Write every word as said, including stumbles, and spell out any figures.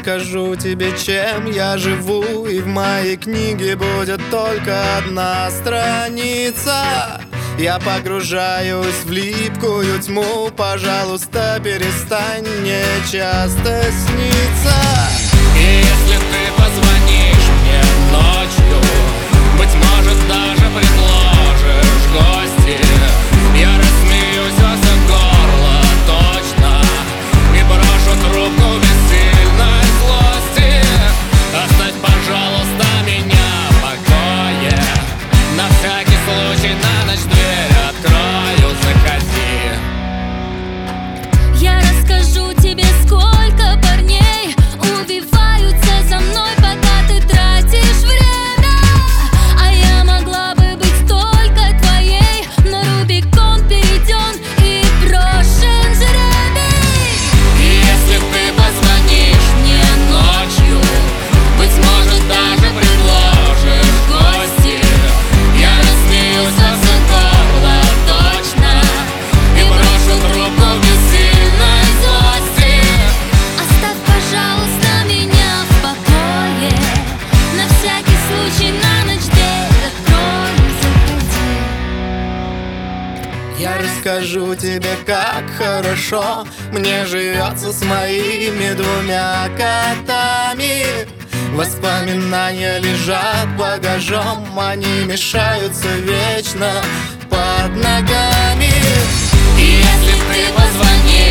расскажу тебе, чем я живу, и в моей книге будет только одна страница. Я погружаюсь в липкую тьму, пожалуйста, перестань мне часто сниться. И если ты позвонишь мне ночью, быть может, даже предложишь гости, я рассмеюсь во все горло точно и брошу трубку без сильной злости. Оставь, пожалуйста, меня в покое, на всякий случай на ночь дверь открою, заходи. Я расскажу тебе, сколько парней убиваются за мной, пока ты тратишь время. А я могла бы быть только твоей, но Рубикон перейден и брошен жребий. И если ты позвонишь мне ночью, быть может, даже предложишь гости, я рассмеюсь во все горло точно и брошу трубку без сильной злости. Оставь, пожалуйста, меня в покое, на всякий случай на ночь дверь открою, заходи. Я расскажу тебе, как хорошо мне живется с моими двумя котами. Воспоминания лежат багажом, они мешаются вечно под ногами. И если ты позвонишь